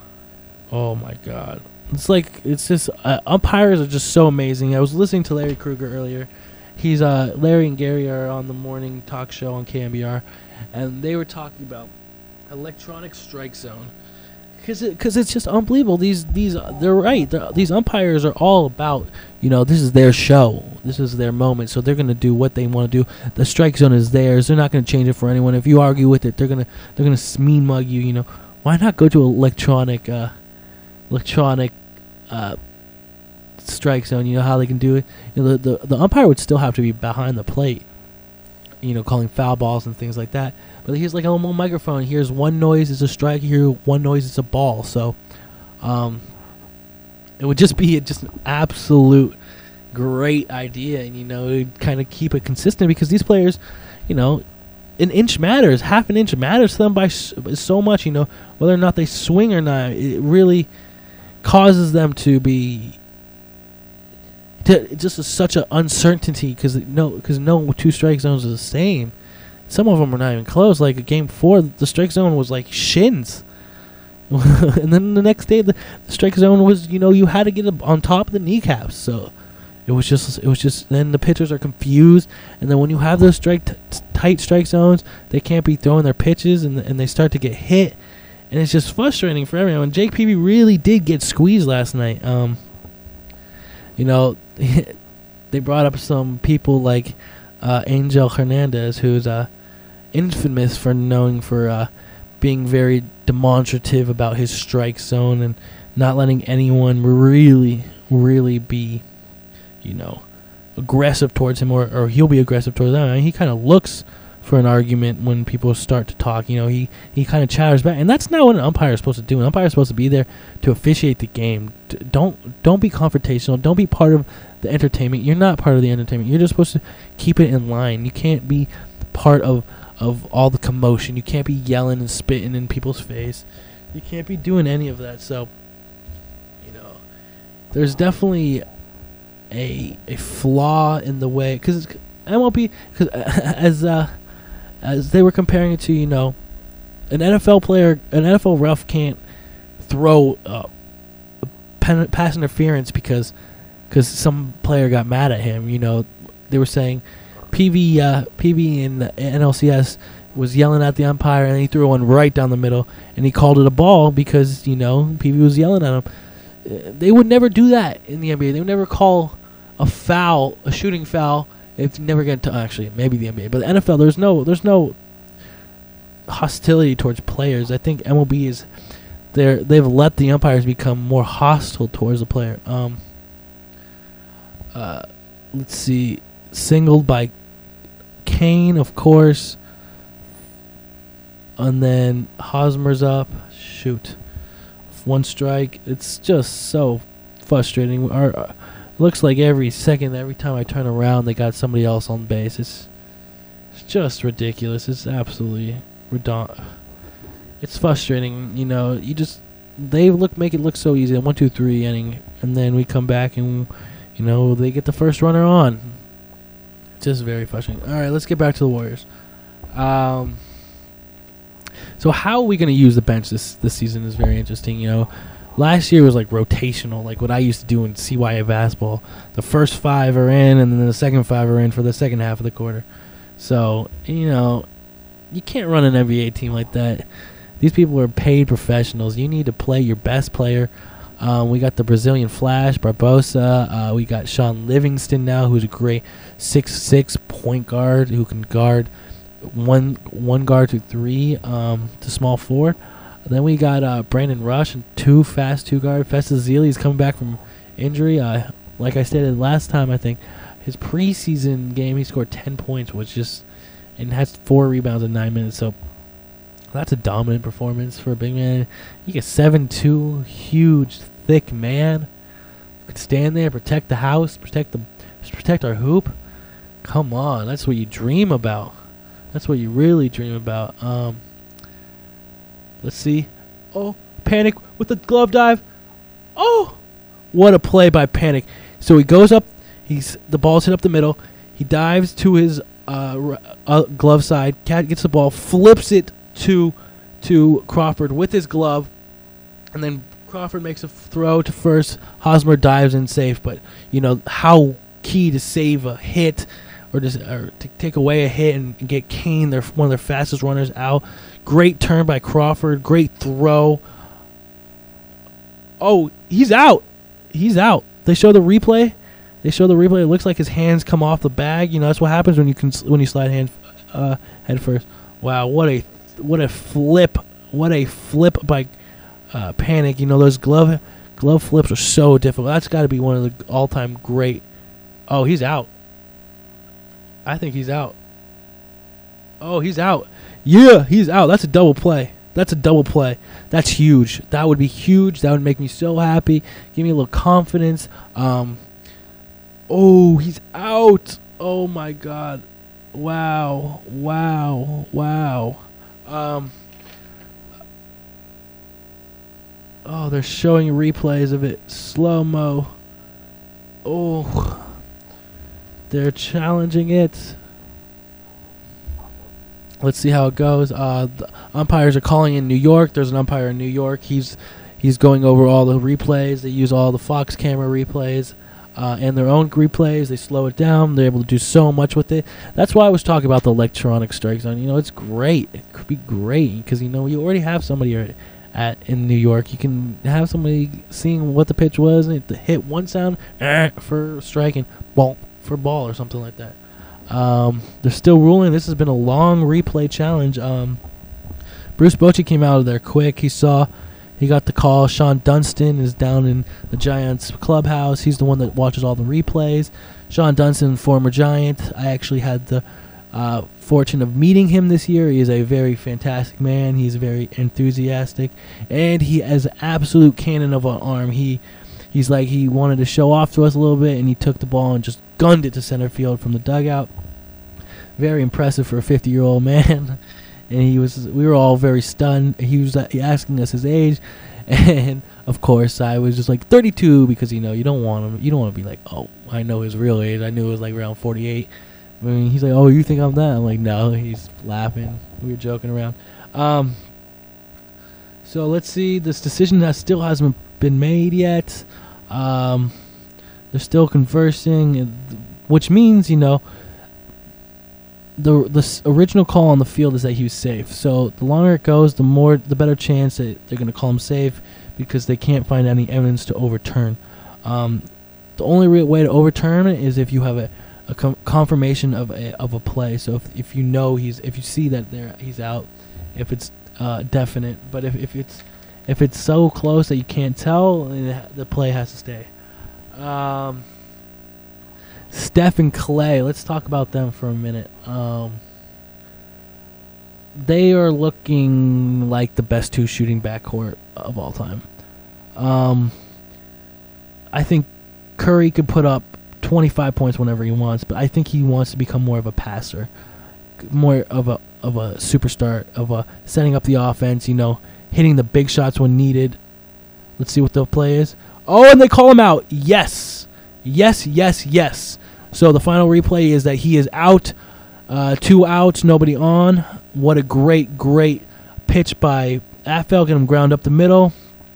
Oh my God! It's like it's just uh, umpires are just so amazing. I was listening to Larry Krueger earlier. He's uh Larry and Gary are on the morning talk show on K M B R, and they were talking about electronic strike zone, because it, cause it's just unbelievable. These these uh, they're right. They're, these umpires are all about, you know, this is their show. This is their moment, so they're gonna do what they want to do. The strike zone is theirs. They're not gonna change it for anyone. If you argue with it, they're gonna they're gonna mean mug you. You know, why not go to electronic? Uh, electronic uh, strike zone? You know how they can do it? You know, the, the the umpire would still have to be behind the plate, you know, calling foul balls and things like that. But here's like a little microphone. Here's one noise is a strike. Here, one noise is a ball. So um, it would just be a, just an absolute great idea, and you know, kind of keep it consistent because these players, you know, an inch matters, half an inch matters to them by so much. You know, whether or not they swing or not, it really causes them to be to just a, such an uncertainty because no, because no two strike zones are the same. Some of them are not even close. Like a game four, the strike zone was like shins. And then the next day, the, the strike zone was, you know, you had to get on top of the kneecaps. So it was just, it was just. Then the pitchers are confused, and then when you have those strike t- tight strike zones, they can't be throwing their pitches, and and they start to get hit, and it's just frustrating for everyone. Jake Peavy really did get squeezed last night. Um, you know, they brought up some people like uh, Angel Hernandez, who's uh, infamous for knowing for. Uh, being very demonstrative about his strike zone and not letting anyone really, really be, you know, aggressive towards him, or, or he'll be aggressive towards them. I mean, he kind of looks for an argument when people start to talk. You know, he, he kind of chatters back, and that's not what an umpire is supposed to do. An umpire is supposed to be there to officiate the game. D- don't don't be confrontational. Don't be part of the entertainment. You're not part of the entertainment. You're just supposed to keep it in line. You can't be part of of all the commotion. You can't be yelling and spitting in people's face. You can't be doing any of that. So, you know, there's definitely a a flaw in the way, because M L B, cause as uh, as they were comparing it to, you know, an N F L player, an N F L ref can't throw uh, pen, pass interference because because some player got mad at him. You know, they were saying P V uh, P V in the N L C S was yelling at the umpire, and he threw one right down the middle, and he called it a ball because, you know, P V was yelling at him. Uh, they would never do that in the N B A. They would never call a foul, a shooting foul, if you never get to actually maybe the N B A, but the N F L, there's no there's no hostility towards players. I think M L B is they they've let the umpires become more hostile towards the player. Um, uh, let's see, singled by Kane, of course. And then Hosmer's up. Shoot. One strike. It's just so frustrating. Our, uh, looks like every second, every time I turn around, they got somebody else on base. It's, it's just ridiculous. It's absolutely redundant. It's frustrating. You know, you just, they look make it look so easy. One, two, three inning. And then we come back and, you know, they get the first runner on. Just very frustrating. All right, let's get back to the Warriors. Um, so how are we going to use the bench this this season is very interesting. You know, last year was like rotational, like what I used to do in C Y A basketball. The first five are in, and then the second five are in for the second half of the quarter. So, you know, you can't run an N B A team like that. These people are paid professionals. You need to play your best player. Um, we got the Brazilian Flash, Barbosa. Uh, we got Sean Livingston now, who's a great six foot six point guard who can guard one one guard to three um, to small forward. Then we got uh, Brandon Rush, and two fast two guard. Festus Ezeli is coming back from injury. Uh, like I stated last time, I think his preseason game he scored ten points, which just and has four rebounds in nine minutes. So that's a dominant performance for a big man. You get seven two, huge, thick man. Could stand there, protect the house, protect the, protect our hoop. Come on, that's what you dream about. That's what you really dream about. Um, let's see. Oh, Panic with the glove dive. Oh, what a play by Panic. So he goes up. He's the ball's hit up the middle. He dives to his uh, r- uh, glove side. Cat gets the ball, flips it to to Crawford with his glove, and then Crawford makes a f- throw to first. Hosmer dives in safe, but you know how key to save a hit or just or to take away a hit and, and get Kane, their one of their fastest runners, out. Great turn by Crawford. Great throw. Oh, he's out. He's out. They show the replay. They show the replay. It looks like his hands come off the bag. You know that's what happens when you can when you slide hand uh, head first. Wow, what a what a flip! What a flip by uh, Panic. You know those glove glove flips are so difficult. That's got to be one of the all-time great. Oh, he's out. I think he's out. Oh, he's out. Yeah, he's out. That's a double play. That's a double play. That's huge. That would be huge. That would make me so happy. Give me a little confidence. Um, Oh, he's out. Oh my God. Wow. Wow. Wow. Um. Oh, they're showing replays of it. Slow-mo. Oh. They're challenging it. Let's see how it goes. Uh, the umpires are calling in New York. There's an umpire in New York. He's he's going over all the replays. They use all the Fox camera replays uh, and their own replays. They slow it down. They're able to do so much with it. That's why I was talking about the electronic strike zone. You know, it's great. It could be great because, you know, you already have somebody at, at in New York. You can have somebody seeing what the pitch was and hit one sound eh, for striking, ball for ball or something like that. Um, they're still ruling. This has been a long replay challenge. Um, Bruce Bochy came out of there quick. He saw, he got the call. Sean Dunston is down in the Giants clubhouse. He's the one that watches all the replays. Sean Dunston, former Giant. I actually had the uh, fortune of meeting him this year. He is a very fantastic man. He's very enthusiastic, and he has an absolute cannon of an arm. He He's like he wanted to show off to us a little bit, and he took the ball and just gunned it to center field from the dugout. Very impressive for a fifty-year-old man, and he was. We were all very stunned. He was uh, asking us his age, and of course I was just like thirty-two because you know you don't want him. You don't want to be like, oh, I know his real age. I knew it was like around forty-eight. I mean, he's like, oh, you think I'm that? I'm like, no. He's laughing. We were joking around. Um. So let's see. This decision that still hasn't been made yet. Um, they're still conversing, which means, you know, the the original call on the field is that he was safe. So the longer it goes, the more, the better chance that they're going to call him safe because they can't find any evidence to overturn. Um, the only real way to overturn it is if you have a, a com- confirmation of a of a play. So if if you know he's if you see that there he's out, if it's uh, definite. But if if it's If it's so close that you can't tell, the play has to stay. Um, Steph and Clay, let's talk about them for a minute. Um, they are looking like the best two shooting backcourt of all time. Um, I think Curry could put up twenty-five points whenever he wants, but I think he wants to become more of a passer, more of a of a superstar, of a setting up the offense, you know, hitting the big shots when needed. Let's see what the play is. Oh, and they call him out. Yes. Yes, yes, yes. So the final replay is that he is out. Uh, two outs, nobody on. What a great, great pitch by Affeldt. Get him ground up the middle.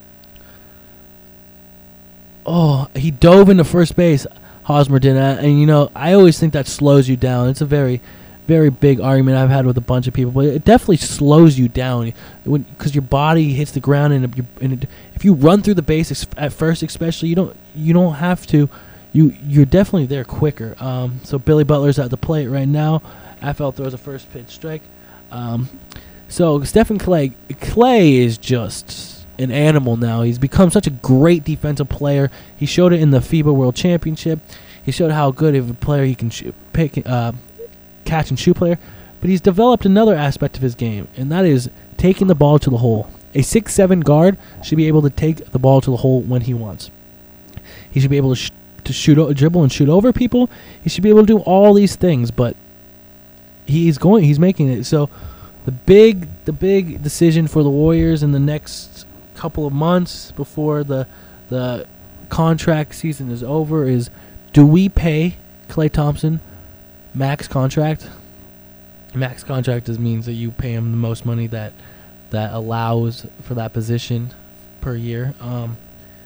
Oh, he dove into first base, Hosmer did. And, you know, I always think that slows you down. It's a very... very big argument I've had with a bunch of people, but it definitely slows you down because your body hits the ground, and, you, and it, if you run through the base at first, especially, you don't you don't have to. You you're definitely there quicker. Um, so Billy Butler's at the plate right now. Affeldt throws a first pitch strike. Um, so Stephen Clay Clay is just an animal now. He's become such a great defensive player. He showed it in the FIBA World Championship. He showed how good of a player he can sh- pick. Uh, catch and shoot player, but he's developed another aspect of his game, and that is taking the ball to the hole. A six seven guard should be able to take the ball to the hole when he wants. He should be able to, sh- to shoot, o- dribble and shoot over people. He should be able to do all these things, but he's going, he's making it. So the big, the big decision for the Warriors in the next couple of months before the the contract season is over is: do we pay Klay Thompson max contract? Max contract just means that you pay him the most money that that allows for that position per year. Um,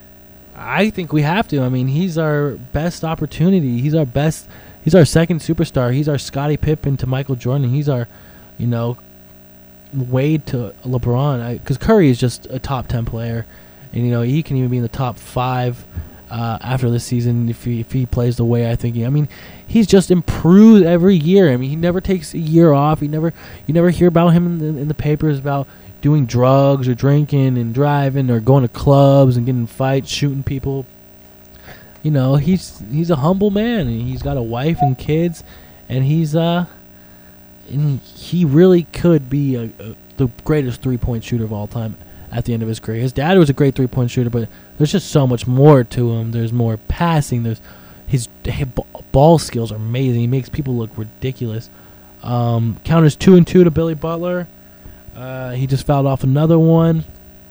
I think we have to. I mean, he's our best opportunity. He's our best. He's our second superstar. He's our Scottie Pippen to Michael Jordan. He's our, you know, Wade to LeBron. Because Curry is just a top ten player, and you know he can even be in the top five uh, after this season if he if he plays the way I think he. I mean, he's just improved every year. I mean, he never takes a year off. He never you never hear about him in the, in the papers about doing drugs or drinking and driving or going to clubs and getting in fights, shooting people. You know, he's he's a humble man, and he's got a wife and kids, and he's uh, and he really could be a, a, the greatest three-point shooter of all time at the end of his career. His dad was a great three-point shooter, but there's just so much more to him. There's more passing. There's his, his ball skills are amazing. He makes people look ridiculous. Um, counters two and two to Billy Butler. Uh, he just fouled off another one.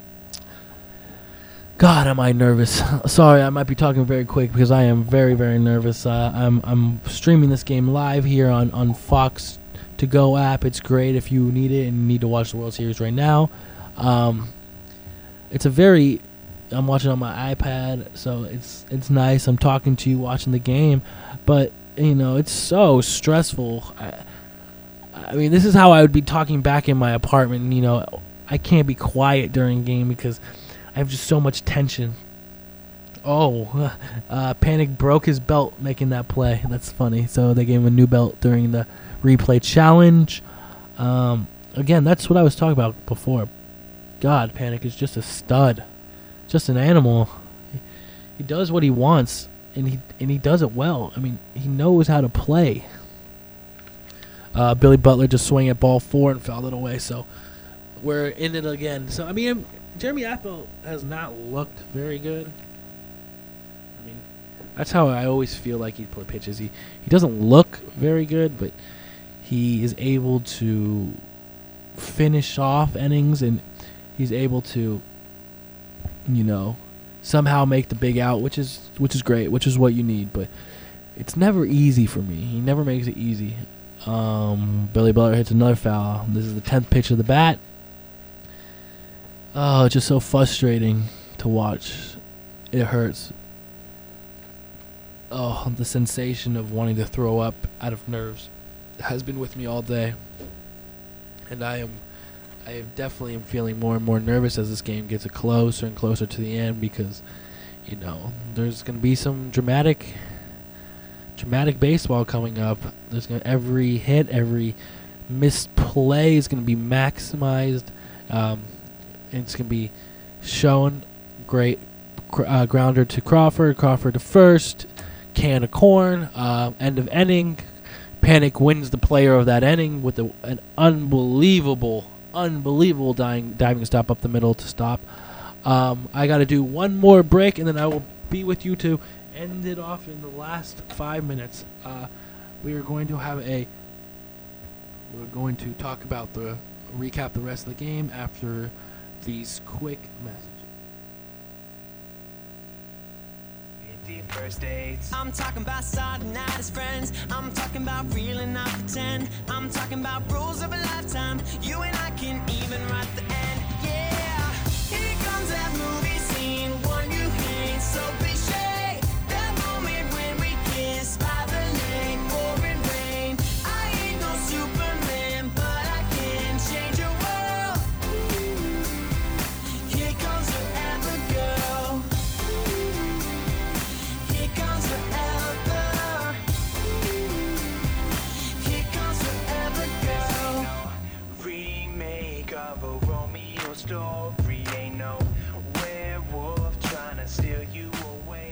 God, am I nervous? Sorry, I might be talking very quick because I am very, very nervous. Uh, I'm I'm streaming this game live here on, on Fox To Go app. It's great if you need it and you need to watch the World Series right now. Um, it's a very... I'm watching on my iPad, so it's it's nice. I'm talking to you, watching the game. But, you know, it's so stressful. I, I mean, this is how I would be talking back in my apartment. You know, I can't be quiet during game because... I have just so much tension. Oh, uh, Panic broke his belt making that play. That's funny. So they gave him a new belt during the replay challenge. Um, again, that's what I was talking about before. God, Panic is just a stud. Just an animal. He, he does what he wants, and he and he does it well. I mean, he knows how to play. Uh, Billy Butler just swung at ball four and fouled it away. So we're in it again. So, I mean... Jeremy Apple has not looked very good. I mean, that's how I always feel like he play pitches. He he doesn't look very good, but he is able to finish off innings, and he's able to, you know, somehow make the big out, which is which is great, which is what you need. But it's never easy for me. He never makes it easy. Um, Billy Butler hits another foul. This is the tenth pitch of the bat. Oh, it's just so frustrating to watch. It hurts. Oh, the sensation of wanting to throw up out of nerves has been with me all day. And I am I am definitely am feeling more and more nervous as this game gets closer and closer to the end because, you know, there's going to be some dramatic dramatic baseball coming up. There's gonna every hit, every missed play is going to be maximized. Um It's going to be shown. Great uh, grounder to Crawford. Crawford to first. Can of corn. Uh, end of inning. Panic wins the player of that inning with a, an unbelievable, unbelievable diving, diving stop up the middle to stop. Um, I got to do one more break, and then I will be with you to end it off in the last five minutes. Uh, we are going to have a... We're going to talk about the... Recap the rest of the game after... these quick messages. First dates. I'm talking about starting out as friends. I'm talking about real and not pretend. I'm talking about rules of a lifetime. You and I can even write the end. Yeah, here comes that movie scene. One you hate, so cliche. That moment when we kiss by the lake, pouring rain. I ain't no Superman, but I can change your world. Here comes forever, girl. Here comes forever. Here comes forever, girl. Remake of a Romeo story. Ain't no werewolf trying to steal you away.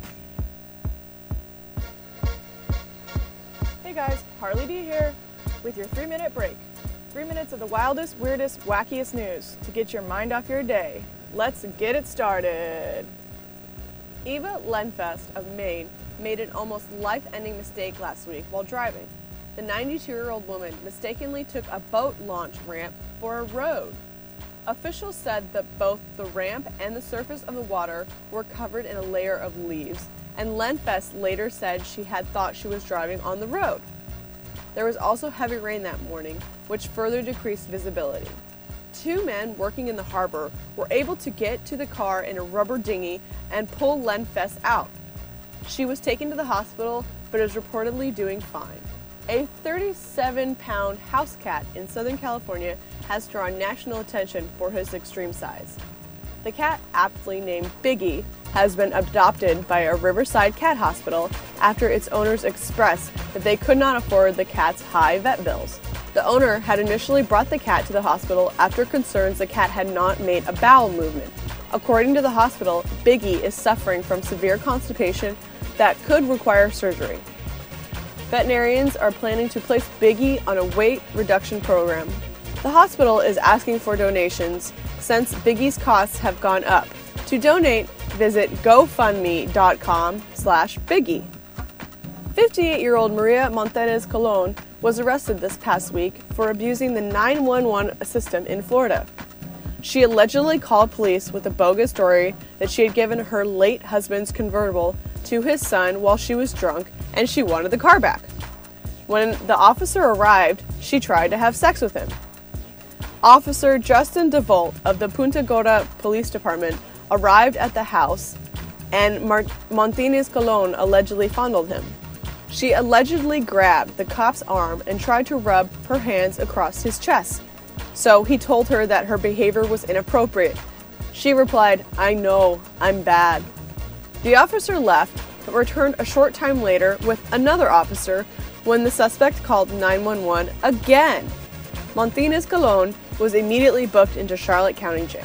Hey guys, Harley D here with your three minute break. Three minutes of the wildest, weirdest, wackiest news to get your mind off your day. Let's get it started. Eva Lenfest of Maine made an almost life-ending mistake last week while driving. The ninety-two-year-old woman mistakenly took a boat launch ramp for a road. Officials said that both the ramp and the surface of the water were covered in a layer of leaves, and Lenfest later said she had thought she was driving on the road. There was also heavy rain that morning, which further decreased visibility. Two men working in the harbor were able to get to the car in a rubber dinghy and pull Lenfest out. She was taken to the hospital, but is reportedly doing fine. A thirty-seven pound house cat in Southern California has drawn national attention for his extreme size. The cat, aptly named Biggie, has been adopted by a Riverside cat hospital after its owners expressed that they could not afford the cat's high vet bills. The owner had initially brought the cat to the hospital after concerns the cat had not made a bowel movement. According to the hospital, Biggie is suffering from severe constipation that could require surgery. Veterinarians are planning to place Biggie on a weight reduction program. The hospital is asking for donations since Biggie's costs have gone up. To donate, visit GoFundMe dot com slash Biggie. fifty-eight-year-old Maria Montanes Colon was arrested this past week for abusing the nine one one system in Florida. She allegedly called police with a bogus story that she had given her late husband's convertible to his son while she was drunk and she wanted the car back. When the officer arrived, she tried to have sex with him. Officer Justin DeVolt of the Punta Gorda Police Department arrived at the house and Mar- Montanes Colon allegedly fondled him. She allegedly grabbed the cop's arm and tried to rub her hands across his chest. So he told her that her behavior was inappropriate. She replied, "I know, I'm bad." The officer left, but returned a short time later with another officer when the suspect called nine one one again. Montanes Colon was immediately booked into Charlotte County Jail.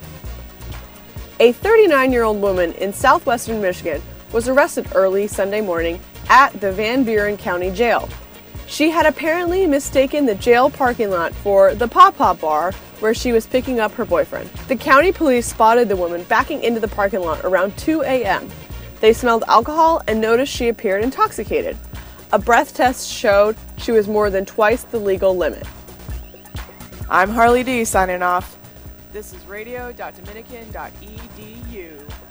A thirty-nine-year-old woman in southwestern Michigan was arrested early Sunday morning at the Van Buren County Jail. She had apparently mistaken the jail parking lot for the Pawpaw Bar where she was picking up her boyfriend. The county police spotted the woman backing into the parking lot around two a.m. They smelled alcohol and noticed she appeared intoxicated. A breath test showed she was more than twice the legal limit. I'm Harley D signing off. This is radio dot dominican dot e d u.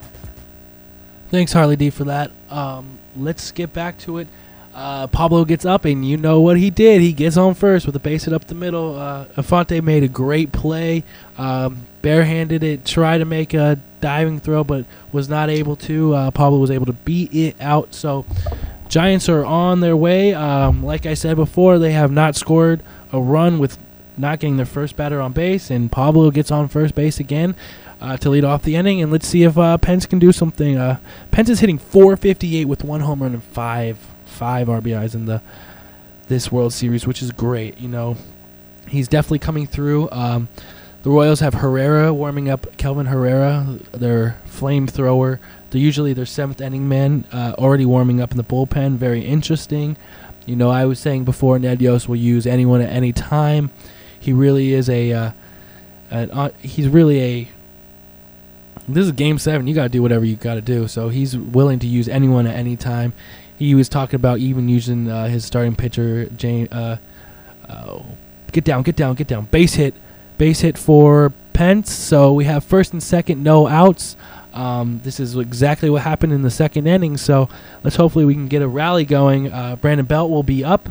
Thanks, Harley D, for that. Um, let's get back to it. Uh, Pablo gets up, and you know what he did. He gets on first with a base hit up the middle. Uh, Infante made a great play. Um, barehanded it, tried to make a diving throw, but was not able to. Uh, Pablo was able to beat it out. So Giants are on their way. Um, like I said before, they have not scored a run with not getting their first batter on base, and Pablo gets on first base again uh, to lead off the inning. And let's see if uh, Pence can do something. Uh, Pence is hitting four fifty-eight with one home run and five five R B Is in the this World Series, which is great. You know, he's definitely coming through. Um, the Royals have Herrera warming up. Kelvin Herrera, their flamethrower. They're usually their seventh inning man, uh, already warming up in the bullpen. Very interesting. You know, I was saying before, Ned Yost will use anyone at any time. He really is a, uh, an, uh, he's really a, this is game seven. You got to do whatever you got to do. So he's willing to use anyone at any time. He was talking about even using uh, his starting pitcher, Jane, uh, uh, get down, get down, get down. Base hit, base hit for Pence. So we have first and second, no outs. Um, this is exactly what happened in the second inning. So let's hopefully we can get a rally going. Uh, Brandon Belt will be up.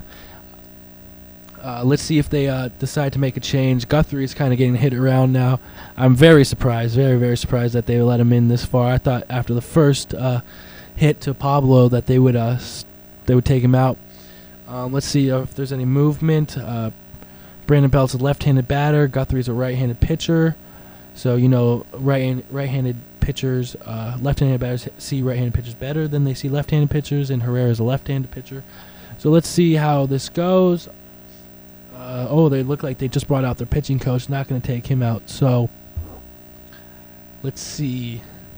Uh, let's see if they uh, decide to make a change. Guthrie is kind of getting hit around now. I'm very surprised, very, very surprised that they let him in this far. I thought after the first uh, hit to Pablo that they would uh, s- they would take him out. Um, let's see if there's any movement. Uh, Brandon Belt's a left-handed batter. Guthrie's a right-handed pitcher. So, you know, right right-handed pitchers, uh, left-handed batters see right-handed pitchers better than they see left-handed pitchers, and Herrera's a left-handed pitcher. So let's see how this goes. Uh, oh, they look like they just brought out their pitching coach. Not going to take him out. So let's see.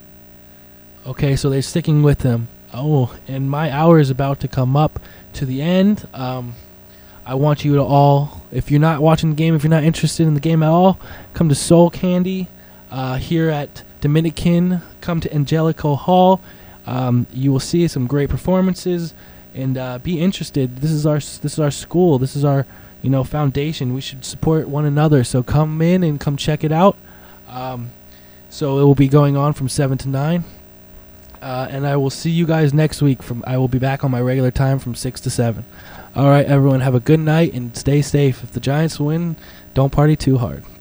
Okay, so they're sticking with him. Oh, and my hour is about to come up to the end. Um, I want you to all, if you're not watching the game, if you're not interested in the game at all, come to Soul Candy uh, here at Dominican. Come to Angelico Hall. Um, you will see some great performances, and uh, be interested. This is our this is our school. This is our you know foundation. We should support one another. So come in and come check it out. Um, so it will be going on from seven to nine. Uh, and I will see you guys next week. From I will be back on my regular time from six to seven. All right, everyone, have a good night and stay safe. If the Giants win, don't party too hard.